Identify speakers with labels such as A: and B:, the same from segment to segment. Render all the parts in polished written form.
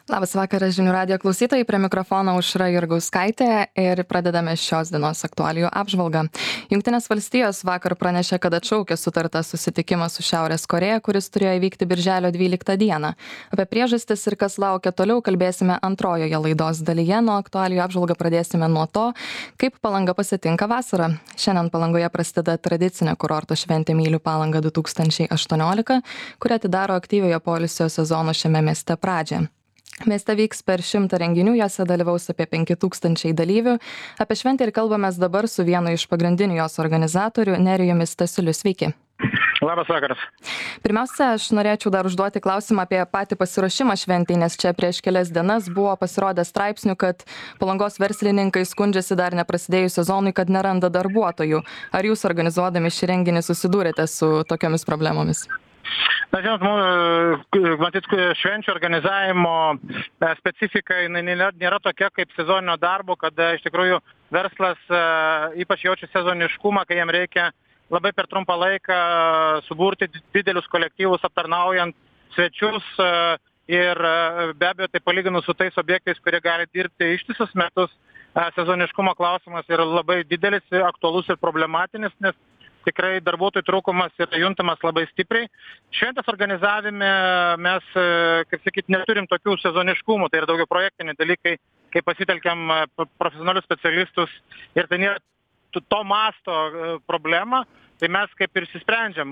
A: Labas vakaras žinių radijo klausytojai, prie mikrofono Aušra Jurgauskaitė ir pradedame šios dienos aktualijų apžvalgą. Jungtinės valstijos vakar pranešė, kad atšaukė sutartą susitikimą su Šiaurės Korėja, kuris turėjo įvykti birželio 12 dieną. Apie priežastis ir kas laukia toliau kalbėsime antrojoje laidos dalyje. Nuo aktualijų apžvalgą pradėsime nuo to, kaip Palanga pasitinka vasarą. Šiandien Palangoje prasideda tradicinė kurorto šventė Myliu Palangą 2018, kuri atidaro aktyviojo poilsio sezono šiame mieste pradžią. Mieste vyks per 100 renginių, juose dalyvaus apie 5000 dalyvių. Apie šventę ir kalbamės dabar su vienu iš pagrindinių jos organizatorių, Nerijumi Stasiuliu. Sveiki.
B: Labas vakaras.
A: Pirmiausia, aš norėčiau dar užduoti klausimą apie patį pasiruošimą šventei, nes čia prieš kelias dienas buvo pasirodę straipsnių, kad Palangos verslininkai skundžiasi dar neprasidėjus sezonui, kad neranda darbuotojų. Ar jūs organizuodami šį renginį susidūrėte su tokiomis problemomis?
B: Na, žinot, matyt, švenčių organizavimo specifika nėra tokia kaip sezoninio darbo, kada iš tikrųjų verslas ypač jaučia sezoniškumą, kai jam reikia labai per trumpą laiką suburti didelius kolektyvus, aptarnaujant svečius ir be abejo, tai palyginus su tais objektais, kurie gali dirbti ištisus metus, sezoniškumo klausimas yra labai didelis, aktualus ir problematinis, nes tikrai darbuotojų trūkumas yra juntamas labai stipriai. Šventės organizavime mes, kaip sakyt, neturim tokių sezoniškumų, tai yra daugiau projektiniai dalykai, kai pasitelkiam profesionalius specialistus ir tai nėra to masto problema, tai mes kaip ir išsisprendžiam.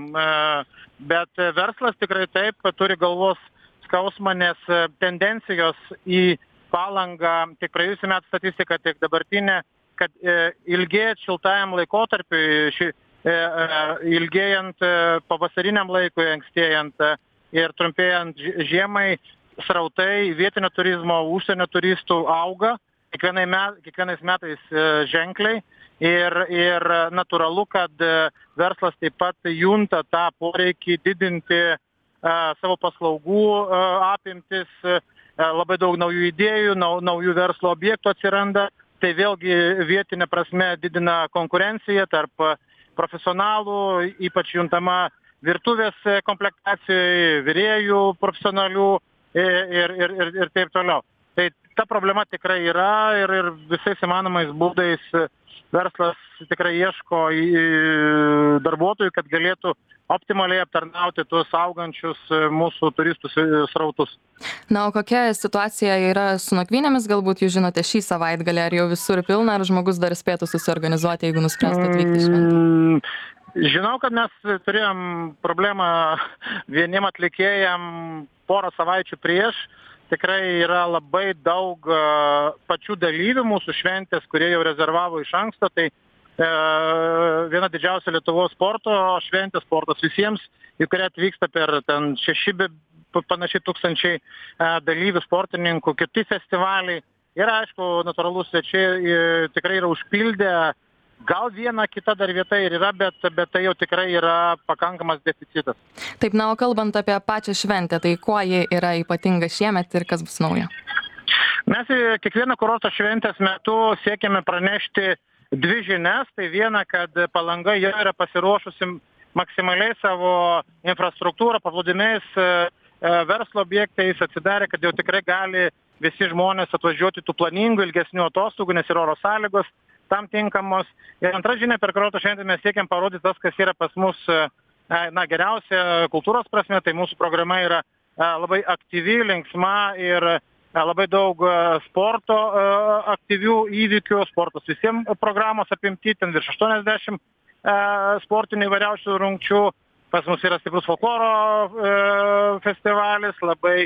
B: Bet verslas tikrai taip turi galvos skausmą, nes tendencijos į Palangą, tiek praėjusių metų statistika, tiek dabartinė, kad ilgėjant šiltajam laikotarpiui, ilgėjant pavasariniam laikui, ankstėjant ir trumpėjant žiemai, srautai vietinio turizmo, užsienio turistų auga kiekvienais metais ženkliai ir natūralu, kad verslas taip pat junta tą poreikį didinti savo paslaugų apimtis, labai daug naujų idėjų, naujų verslo objektų atsiranda, tai vėlgi vietinė prasme didina konkurenciją tarp profesionalų, ypač juntama virtuvės komplektacijai, virėjų profesionalių ir taip toliau. Tai ta problema tikrai yra ir visais įmanomais būdais verslas tikrai ieško darbuotojų, kad galėtų optimaliai aptarnauti tuos augančius mūsų turistų srautus.
A: Na, o kokia situacija yra su nakvynėmis, galbūt jūs žinote šį savaitgalį, ar jau visur pilna, ar žmogus dar spėtų susiorganizuoti, jeigu nuspręstų atvykti šventę?
B: Žinau, kad mes turėjom problemą vieniem atlikėjam porą savaičių prieš. Tikrai yra labai daug pačių dalyvių mūsų šventės, kurie jau rezervavo iš anksto. Tai viena didžiausia Lietuvos sporto šventė, sportas visiems, į kurią atvyksta per 6 panašiai tūkstančiai dalyvių, sportininkų, kiti festivaliai. Ir aišku, natūralus svečiai tikrai yra užpildę. Gal viena kita dar vieta ir yra, bet tai jau tikrai yra pakankamas deficitas.
A: Taip, na, o kalbant apie pačią šventę, tai kuo ji yra ypatinga šiemet ir kas bus nauja?
B: Mes kiekvieną kurorto šventės metu siekiame pranešti 2 žinias. Tai viena, kad Palanga jau yra pasiruošusi maksimaliai savo infrastruktūrą, paplūdimiais, verslo objektais atsidarė, kad jau tikrai gali visi žmonės atvažiuoti tų planingų ilgesnių atostogų, nes ir oro sąlygos tam tinkamos. Ir antra žinia, per kurorto šventę mes siekiam parodyti tas, kas yra pas mus geriausia kultūros prasme, tai mūsų programa yra labai aktyvi, linksma ir labai daug sporto aktyvių įvykių, sportas visiems programos apimti, ten virš 80 sportinių įvairiausių rungčių. Pas mus yra stiprus folkloro festivalis, labai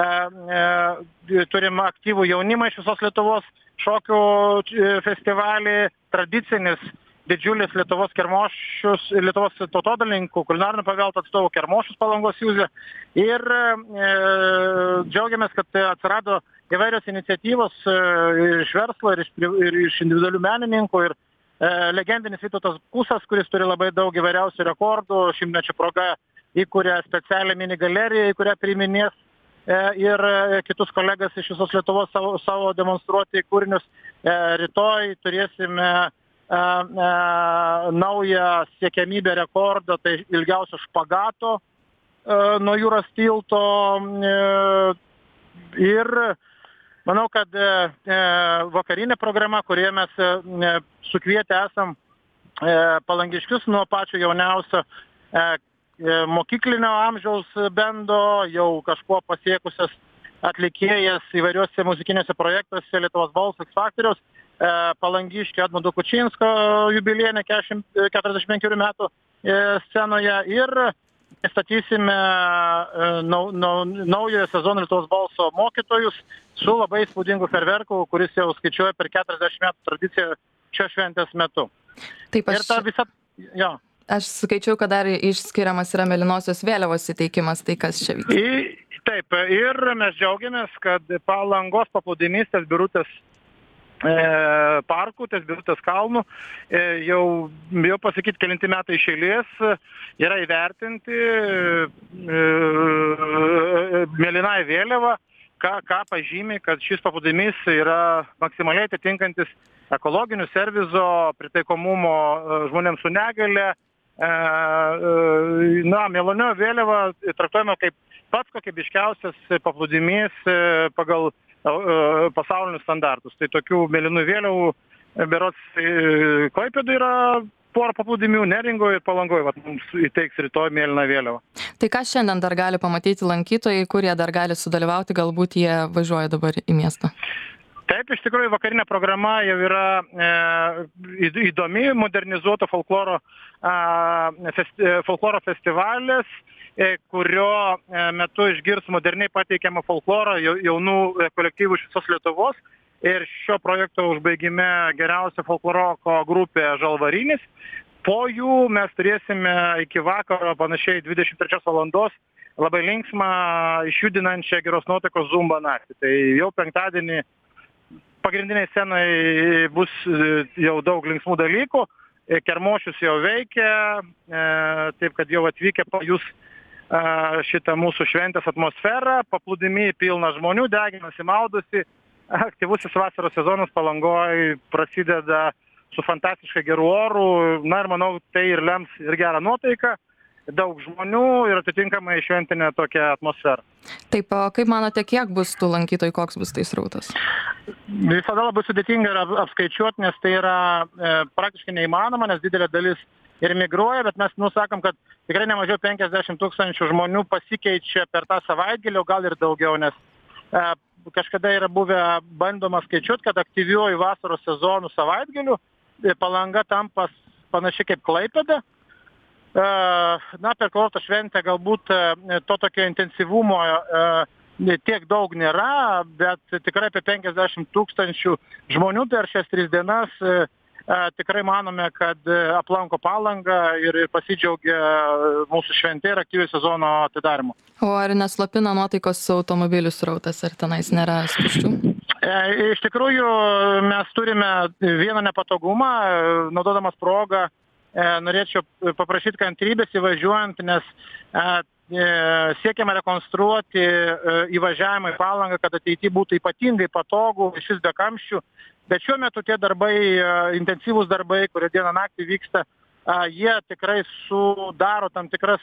B: turim aktyvų jaunimą iš visos Lietuvos, šokių festivalį, tradicinis didžiulis Lietuvos kermošius, Lietuvos tautodalininkų kulinarinio paveldo atstovų kermošius Palangos jūze. Ir džiaugiamės, kad atsirado įvairios iniciatyvos iš verslo ir iš individualių menininkų. Ir legendinis Vytautas Kusas, kuris turi labai daug įvairiausių rekordų, 100-mečio proga įkuria specialią mini galeriją, į kurią priiminės ir kitus kolegas iš visos Lietuvos savo demonstruoti kūrinius. Rytoj turėsime naują siekiamybę rekordą, tai ilgiausio špagato nuo jūros tilto Ir manau, kad vakarinė programa, kurioje mes sukvietę esam palangiškius nuo pačio jauniausio mokyklinio amžiaus bendo, jau kažkuo pasiekusias atlikėjas įvairiuose muzikiniuose projektuose Lietuvos balso X Faktoriaus, palangiškio Edmundo Kučinsko jubiliejinė 45 metų scenoje ir pristatysime naujojo sezono Lietuvos balso mokytojus su labai įspūdingu ferverku, kuris jau skaičiuoja per 40 metų tradiciją šios šventės metu.
A: Taip,
B: Ir ta visa, jo.
A: Aš skaičiau, kad dar išskiriamas yra mėlynosios vėliavos įteikimas, tai kas čia vyksta?
B: Taip, ir mes džiaugiamės, kad Palangos paplūdimys ties Birutės parkų, ties Birutės kalnų, jau pasakyti kelinti metai iš eilės yra įvertinti mėlynąją vėliavą, ką pažymi, kad šis paplūdimys yra maksimaliai atitinkantis ekologinių servizo pritaikomumo žmonėms su negale. Mėlynioji vėliava traktuojama kaip pats kokybiškiausias paplūdimys pagal pasaulinius standartus. Tai tokių mėlynų vėliavų berods Klaipėdoje yra porą paplūdimių, Neringoje ir Palangoje. Mums įteiks rytoj mėlyną vėliavą.
A: Tai ką šiandien dar gali pamatyti lankytojai, kurie dar gali sudalyvauti, galbūt jie važiuoja dabar į miestą?
B: Taip, iš tikrųjų vakarinė programa jau yra įdomi, modernizuoto folkloro festivalis, kurio metu išgirs moderniai pateikiamą folklorą jaunų kolektyvų iš visos Lietuvos. Ir šio projekto užbaigime geriausia folkloroko grupė Žalvarinis. Po jų mes turėsime iki vakaro panašiai 23 valandos labai linksmą, išjudinančią geros nuotaikos zumba naktį. Tai jau penktadienį pagrindiniai scenai bus jau daug linksmų dalykų. Kermošius jau veikia, taip kad jau atvykę pajus šitą mūsų šventės atmosferą, paplūdimy pilna žmonių, deginasi, maudosi. Aktyvusis vasaros sezonas Palangoje prasideda su fantastiškai geru oru. Na ir manau, tai ir lems ir gerą nuotaiką, daug žmonių ir atitinkamai šventinę tokią atmosferą.
A: Taip, o kaip manote, kiek bus tų lankytojų, koks bus tai srautas?
B: Visada labai sudėtinga yra apskaičiuoti, nes tai yra praktiškai neįmanoma, nes didelė dalis ir migruoja, bet mes nusakom, kad tikrai nemažiau 50 000 žmonių pasikeičia per tą savaitgalį, o gal ir daugiau, nes kažkada yra buvę bandoma skaičiuoti, kad aktyviuoju vasaros sezonų savaitgaliu Palanga tampa panašiai kaip Klaipėda. Per kurorto šventę galbūt to tokio intensyvumo tiek daug nėra, bet tikrai apie 50 000 žmonių per šias 3 dienas tikrai manome, kad aplanko Palangą ir pasidžiaugia mūsų šventė ir aktyviai sezono atidarimo.
A: O ar neslopina nuotaikos automobilių srautas, ar tenais nėra spūsčių?
B: Iš tikrųjų, mes turime vieną nepatogumą, naudodamas progą, norėčiau paprašyti kantrybės įvažiuojant, nes siekiame rekonstruoti įvažiavimą į Palangą, kad ateityje būtų ypatingai patogų, šis be kamščių. Bet šiuo metu tie darbai, intensyvūs darbai, kurie dieną naktį vyksta, jie tikrai sudaro tam tikras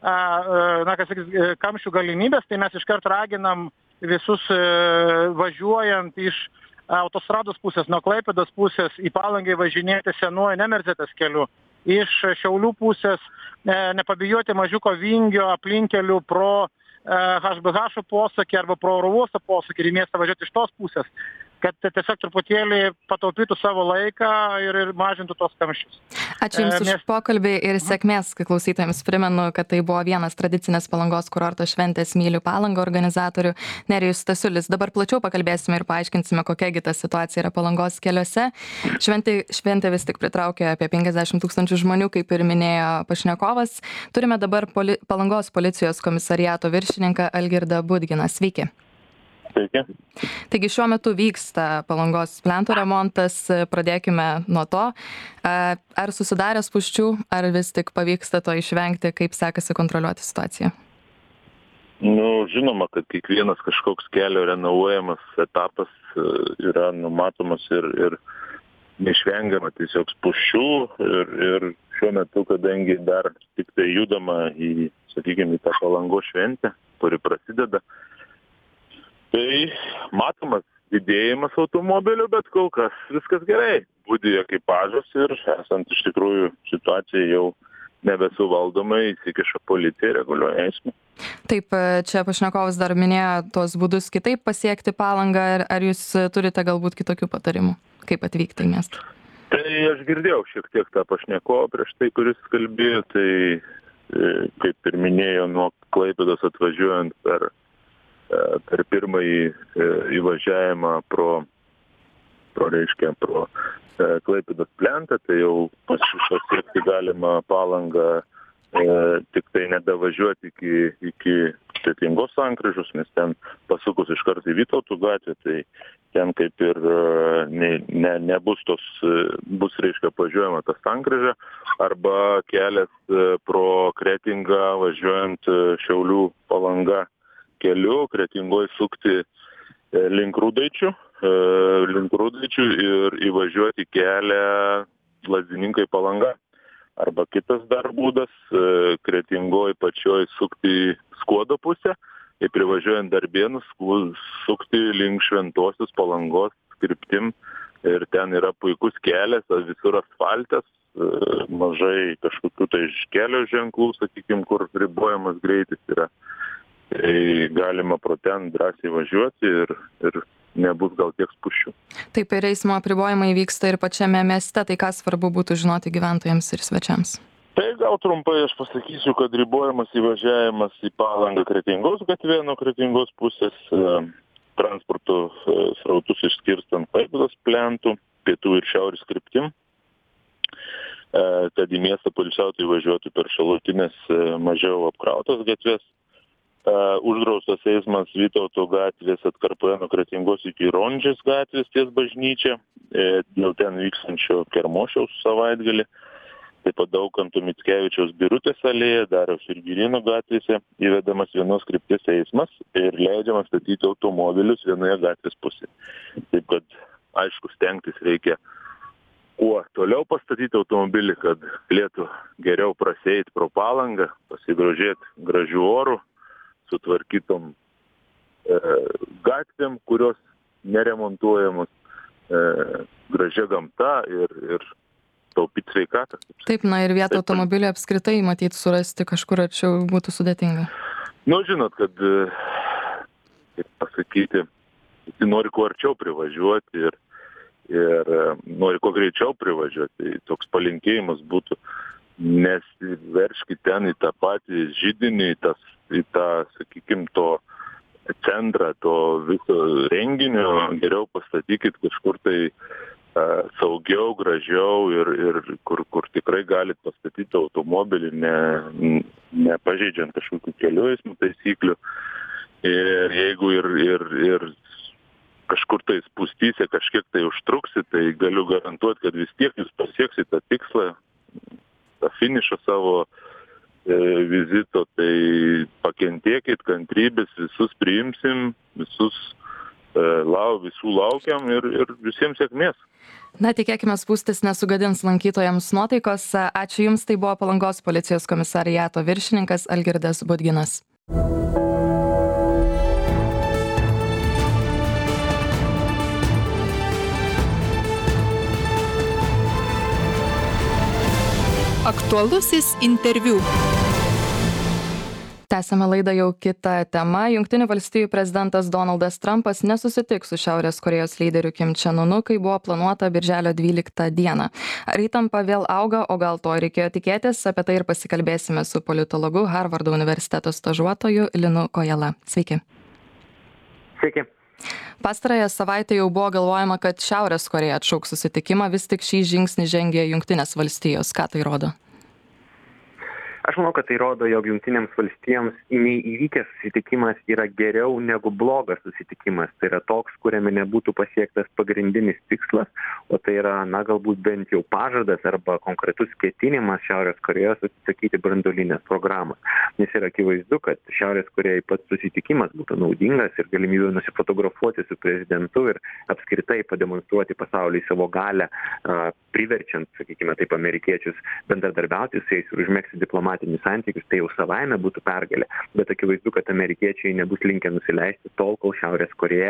B: kamščių galimybės, tai mes iškart raginam visus važiuojant iš autostrados pusės, nuo Klaipėdos pusės į Palangą važinėti senuoju Nemerzetės keliu. Iš Šiaulių pusės nepabijoti mažiuko vingio aplinkelių pro HBH posakį arba pro oro uosto posakį ir į miestą važiuoti iš tos pusės, kad tiesiog truputėlį pataupytų savo laiką ir mažintų tos kamščius.
A: Ačiū Jums už pokalbį ir sėkmės, kai klausytojams primenu, kad tai buvo vienas tradicinės Palangos kurorto šventės Myliu Palangą organizatorių Nerijus Stasiulis. Dabar plačiau pakalbėsime ir paaiškinsime, kokia ta situacija yra Palangos keliuose. Šventė vis tik pritraukė apie 50 000 žmonių, kaip ir minėjo pašnekovas. Turime dabar Palangos policijos komisariato viršininką Algirdą Budginą. Sveiki.
C: Sveiki.
A: Taigi šiuo metu vyksta Palangos plento remontas, pradėkime nuo to. Ar susidarė spūsčių, ar vis tik pavyksta to išvengti, kaip sekasi kontroliuoti situaciją?
C: Žinoma, kad kiekvienas kažkoks kelio renovuojamas etapas yra numatomas ir neišvengiama tiesiog spūsčių ir šiuo metu, kadangi dar tik tai judama į tą Palangos šventę, kuri prasideda, Tai matomas didėjimas automobilių, bet kol kas viskas gerai. Budi ekipažas ir esant iš tikrųjų situacijai jau nebesuvaldomai įsikiša policija ir reguliuoja eismą.
A: Taip, čia pašnekovas dar minėjo tuos būdus kitaip pasiekti Palangą. Ar jūs turite galbūt kitokių patarimų, kaip atvykti į miestą?
C: Tai aš girdėjau šiek tiek tą pašnekovą prieš tai, kuris kalbėjo, tai kaip ir minėjo, nuo Klaipėdos atvažiuojant per pirmąjį įvažiavimą pro Klaipėdos plentą, tai jau pasiekti galima Palangą tik tai nedavažiuoti iki Kretingos sankryžos, nes ten pasukus iš karto į Vytautų gatvę, tai ten kaip ir nebus bus važiuojama ta sankryža, arba kelias pro Kretingą važiuojant Šiaulių Palanga keliu, Kretingoj sukti link Rūdaičių ir įvažiuoti kelią Lazdininkai Palanga. Arba kitas dar būdas, Kretingoj pačioj sukti į Skuodo pusę ir privažiuojant Darbėnus sukti link Šventosios Palangos kryptim. Ir ten yra puikus kelias, visur asfaltas, mažai kažkokių tai kelio ženklų, sakykime, kur ribojamas greitis yra. Tai galima pro ten drąsiai važiuoti ir nebus gal tiek spūsčių.
A: Taip, ir eismo apribojimai vyksta ir pačiame mieste, tai ką svarbu būtų žinoti gyventojams ir svečiams?
C: Tai gal trumpai aš pasakysiu, kad ribojamas įvažiavimas į Palangą Kretingos gatvė nuo Kretingos pusės, transporto srautus išskirstant Klaipėdos plentų, pietų ir šiaurės kryptim, kad į miestą poilsiautojai važiuotų per šalutinės mažiau apkrautas gatves. Uždraustas eismas Vytauto gatvės atkarpoje nuo Kretingos iki Rondžės gatvės ties bažnyčia, dėl ten vykstančio Kermošiaus savaitgalį, taip pat Daukanto Mickevičiaus Birutės alėja, Dariaus ir Girėno gatvėse įvedamas vienos krypties eismas ir leidžiama statyti automobilius vienoje gatvės pusėje. Taip kad, aišku, stengtis reikia kuo toliau pastatyti automobilį, kad galėtų geriau prasieiti pro Palangą, pasigrožėti gražių orų, sutvarkytom gatvėm, kurios neremontuojamos, gražia gamta ir taupyti sveikatą.
A: Taip, ir vietą automobilį apskritai matyt surasti kažkur arčiau būtų sudėtinga.
C: Žinot, kad, kaip pasakyti, visi nori kuo arčiau privažiuoti ir nori kuo greičiau privažiuoti. Tai toks palinkėjimas būtų, nesiverškit ten į tą patį židinį, į tą, sakykime, to centrą, to viso renginio, geriau pastatykit kažkur tai saugiau, gražiau ir kur tikrai galit pastatyti automobilį, nepažeidžiant kažkokių kelių eismo taisyklių. Ir jeigu ir kažkur tai spūstysi, kažkiek tai užtruksi, tai galiu garantuoti, kad vis tiek jūs pasieksit tą tikslą, tą finišą savo vizito, tai pakentėkit, kantrybės, visus priimsim, visų laukiam ir visiems sėkmės.
A: Tikėkime, spūstis nesugadins lankytojams nuotaikos. Ačiū Jums, tai buvo Palangos policijos komisariato viršininkas Algirdas Budginas.
D: Aktualusis interviu.
A: Tęsiame laidą jau kitą temą. Jungtinių valstijų prezidentas Donaldas Trumpas nesusitiks su Šiaurės Korėjos lyderiu Kim Čen Unu, kai buvo planuota birželio 12 dieną. Ar įtampa vėl auga, o gal to reikėjo tikėtis? Apie tai ir pasikalbėsime su politologu, Harvardo universiteto stažuotoju Linu Kojala. Sveiki.
E: Sveiki.
A: Pastarąją savaitę jau buvo galvojama, kad Šiaurės Korėja atšauks susitikimą, vis tik šį žingsnį žengė Jungtinės valstijos. Ką tai rodo?
E: Aš manau, kad tai rodo, jog Jungtinėms valstijoms neįvykęs susitikimas yra geriau negu blogas susitikimas. Tai yra toks, kuriame nebūtų pasiektas pagrindinis tikslas, o tai yra, galbūt bent jau pažadas arba konkretus ketinimas Šiaurės Korėjos atsisakyti branduolinės programos. Nes yra akivaizdu, kad Šiaurės Korėjai pats susitikimas būtų naudingas ir galimybė nusifotografuoti su prezidentu ir apskritai pademonstruoti pasauliui savo galią, priverčiant, sakykime taip, amerikiečius bendradarbiauti su jais ir užmegzti diplomatiją diplomatinius santykius, tai jau savaime būtų pergalė, bet akivaizdu, kad amerikiečiai nebus linkę nusileisti tol, kol Šiaurės Korėja,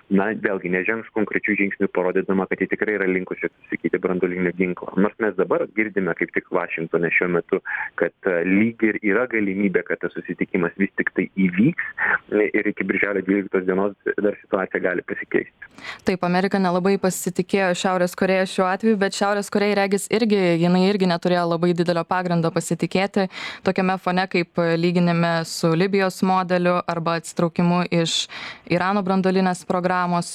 E: vėlgi nežengs konkrečių žingsnių, parodydama, kad jie tikrai yra linkusi atsisakyti branduolinio ginklo. Nors mes dabar girdime kaip tik Vašingtone šiuo metu, kad lyg ir yra galimybė, kad tas susitikimas vis tik tai įvyks ir iki birželio 12 dienos dar situacija gali pasikeisti.
A: Taip, Amerika nelabai pasitikėjo Šiaurės Korėja šiuo atveju, bet Šiaurės Korėja regis jinai irgi neturėjo labai didelio pagrindo pasitikėti tokiame fone kaip lyginime su Libijos modeliu arba atsitraukimu iš Irano branduolinės programos.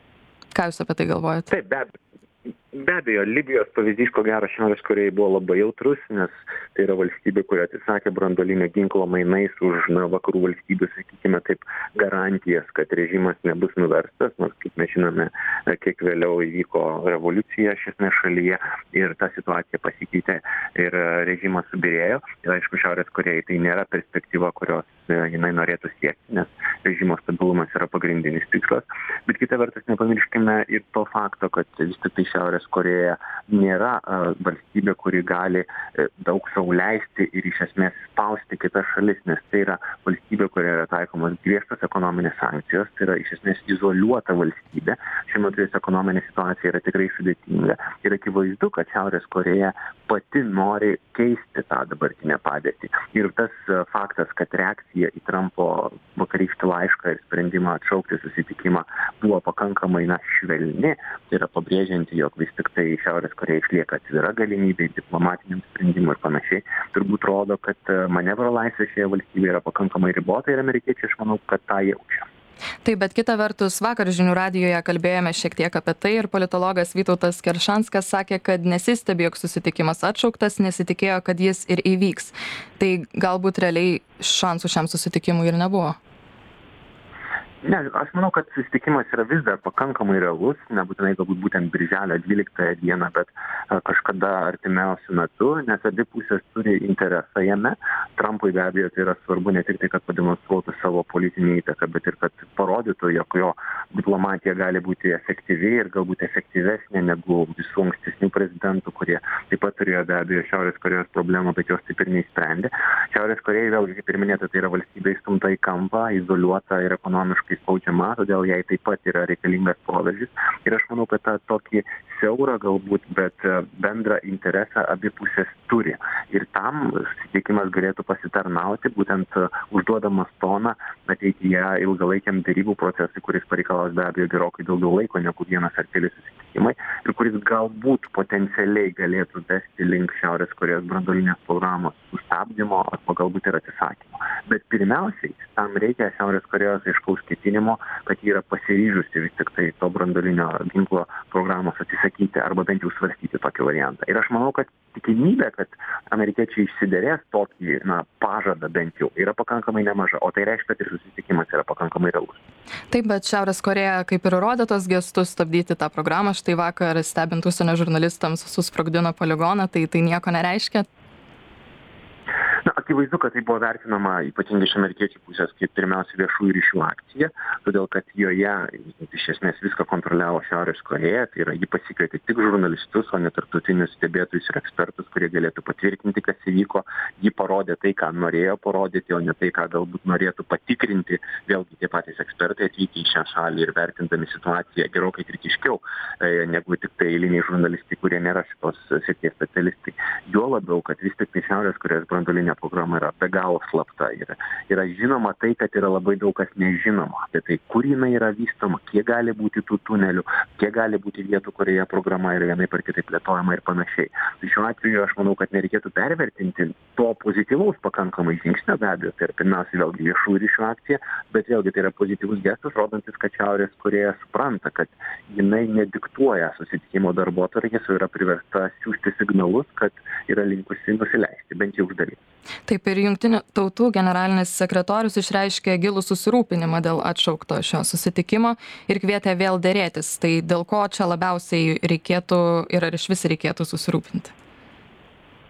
A: Ką Jūs apie tai galvojate?
E: Taip, be abejo, Libijos pavyzdys, ko gero, Šiaurės Korėjai buvo labai jautrus, nes tai yra valstybė, kuri atsisakė branduolinio ginklo mainais už vakarų valstybių, sakykime taip, garantijas, kad režimas nebus nuverstas, nors, kaip mes žinome, kiek vėliau įvyko revoliucija šiame šalyje ir ta situacija pasikeitė ir režimas subirėjo. Ir aišku, Šiaurės Korėjai tai nėra perspektyva, kurios jinai norėtų siekti, nes režimo stabilumas yra pagrindinis tikslas. Bet kita vertus, nepamirškime ir to fakto, kad vis tik tai Šiaurės Korėja nėra valstybė, kuri gali daug sau leisti ir iš esmės spausti kitas šalis, nes tai yra valstybė, kurioje yra taikomos griežtos ekonominės sankcijos, tai yra iš esmės izoliuota valstybė. Šiuo metu jos ekonominė situacija yra tikrai sudėtinga ir akivaizdu, kad Šiaurės Korėja pati nori keisti tą dabartinę padėtį. Ir tas faktas, kad reakcija į Trumpo vakarykštį laišką ir sprendimą atšaukti susitikimą buvo pakankamai švelni, tai yra pabrėžianti, jog vis tik tai Šiaurės Korėja išlieka atvira galimybė diplomatiniam sprendimui ir panašiai, turbūt rodo, kad manevro laisvė šioje valstybėje yra pakankamai ribota ir amerikiečiai, aš manau, kad tą jaučia.
A: Taip, bet kita vertus, vakar Žinių radijoje kalbėjome šiek tiek apie tai ir politologas Vytautas Keršanskas sakė, kad nesistebi, jog susitikimas atšauktas, nesitikėjo, kad jis ir įvyks. Tai galbūt realiai šansų šiam susitikimui ir nebuvo.
E: Ne, aš manau, kad susitikimas yra vis dar pakankamai realus, nebūtinai galbūt būtent birželio 12 dieną, bet kažkada artimiausiu metu, nes abi pusės turi interesą jame. Trumpui be abejo tai yra svarbu ne tik tai, kad pademonstruotų savo politinį įtaką, bet ir kad parodytų, jog jo diplomatija gali būti efektyvi ir galbūt efektyvesnė negu visų ankstesnių prezidentų, kurie taip pat turėjo be abejo Šiaurės Korėjos problemą, bet jos taip ir neįsprendė. Šiaurės Korėja, vėlgi, kaip ir minėta, tai yra valstybė įstumta į kampą, izoliuota ir ekonomiškai spaudžiama, todėl jai taip pat yra reikalingas proveržis. Ir aš manau, kad tą tokį siaurą galbūt, bet bendrą interesą abi pusės turi. Ir tam susitikimas galėtų pasitarnauti, būtent užduodamas toną ateityje ilgalaikiam derybų procesui, kuris pareikalaus be abejo gerokai daugiau laiko negu vienas ar keli susitikimai ir kuris galbūt potencialiai galėtų vesti link Šiaurės Korėjos branduolinės programos sustabdymo arba galbūt ir atsisakymo. Bet pirmiausiai tam reikia Šiaurės Korėjos aiškaus ketinimo, kad ji yra pasiryžusi vis tik tai to branduolinio ginklo programos atsisakyti arba bent jau svarstyti tokį variantą. Ir aš manau, kad tikimybė, kad amerikiečiai išsiderės tokį pažadą bent jau yra pakankamai nemaža, o tai reiškia, kad ir susitikimas yra pakankamai realus.
A: Taip, bet Šiaurės Korėja kaip ir rodė tos gestus stabdyti tą programą. Štai vakar stebint užsienio žurnalistams susprogdino poligoną, tai nieko nereiškia.
E: Akivaizdu, kad tai buvo vertinama ypatingai iš amerikiečių pusės kaip pirmiausia viešųjų ryšių akcija, todėl kad joje iš esmės viską kontroliavo Šiaurės Korėja, tai yra ji pasikvietė tik žurnalistus, o ne tarptautinius stebėtojus ir ekspertus, kurie galėtų patvirtinti, kas įvyko. Ji parodė tai, ką norėjo parodyti, o ne tai, ką galbūt norėtų patikrinti. Vėlgi tie patys ekspertai atvykę į šią šalį ir vertindami situaciją gerokai kritiškiau negu tik tai eiliniai žurnalistai, kurie nėra šitos srities specialistai. Juo labiau, kad vis tik tai Šiaurės Korėjos branduolinė programa yra be galo slapta ir yra žinoma tai, kad yra labai daug kas nežinoma apie tai, kur jinai yra vystoma, kiek gali būti tų tunelių, kiek gali būti vietų, kurioje programa yra vienaip ar kitaip plėtojama ir panašiai. Tai šiuo atveju aš manau, kad nereikėtų pervertinti to pozityvaus pakankamai žingsnio, be abejo, tai yra pirmiausia vėlgi viešųjų ryšių akcija, bet vėlgi tai yra pozityvus gestas, rodantis, kad Šiaurės Korėja supranta, kad jinai nediktuoja susitikimo darbotvarkės, o yra priversta siųsti signalus, kad yra linkusi nusileisti, bent jau uždaryti.
A: Taip, ir Jungtinių tautų generalinis sekretorius išreiškė gilų susirūpinimą dėl atšaukto šio susitikimo ir kvietė vėl derėtis. Tai dėl ko čia labiausiai reikėtų ir ar iš vis reikėtų susirūpinti?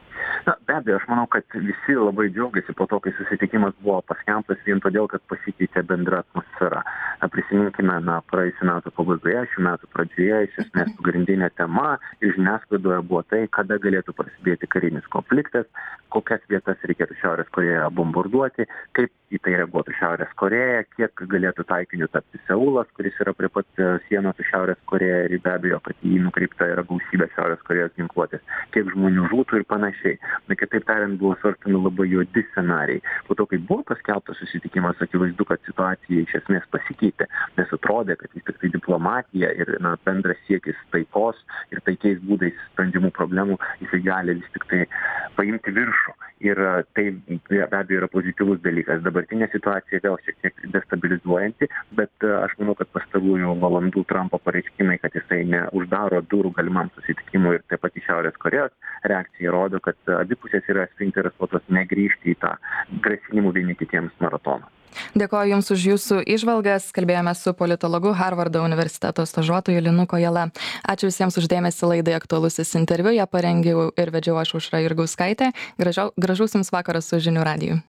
E: Na, be abejo, aš manau, kad visi labai džiaugiasi po to, kai susitikimas buvo paskelbtas vien todėl, kad pasikeitė bendra atmosfera. Prisiminkime, praėjusių metų pabaigoje, šių metų pradžioje, iš esmės pagrindinė tema ir žiniasklaidoje buvo tai, kada galėtų prasidėti karinis konfliktas, kokias vietas reikėtų Šiaurės Korėjoje bombarduoti, kaip į tai reaguotų Šiaurės Korėja, kiek galėtų taikiniu tapti Seulas, kuris yra prie pat sienos su Šiaurės Korėja ir be abejo, kad į jį nukreipta yra gausybė Šiaurės Korėjos ginkluotės, kiek žmonių žūtų ir panašiai. Na, kitaip tariant, buvo svarstami labai juodi scenarijai. Po to, kai buvo paskelbtas susitikimas, akivaizdu, kad situacija iš esmės pasikeitė, nes atrodė, kad vis tik tai diplomatija ir bendras siekis taikos ir taikiais būdais sprendimų problemų, jisai gali vis tik tai paimti viršų. Ir tai be abejo yra pozityvus dalykas. Dabartinė situacija vėl šiek tiek destabilizuojanti, bet aš manau, kad pastarųjų valandų Trumpo pareiškimai, kad jisai neuždaro durų galimam susitikimui ir taip pat į Šiaurės Korėjos reakcija rodo, kad abi pusės yra suinteresuotos negrįžti į tą grasinimų vieni kitiems maratoną.
A: Dėkoju Jums už Jūsų įžvalgas. Kalbėjome su politologu Harvardo universiteto stažuotoju Linu Kojala. Ačiū visiems už dėmesį laidai Aktualusis interviu. Ją parengiau ir vedžiau aš Aušra Jurgauskaitė. Gražaus Jums vakaro su žinių radiju.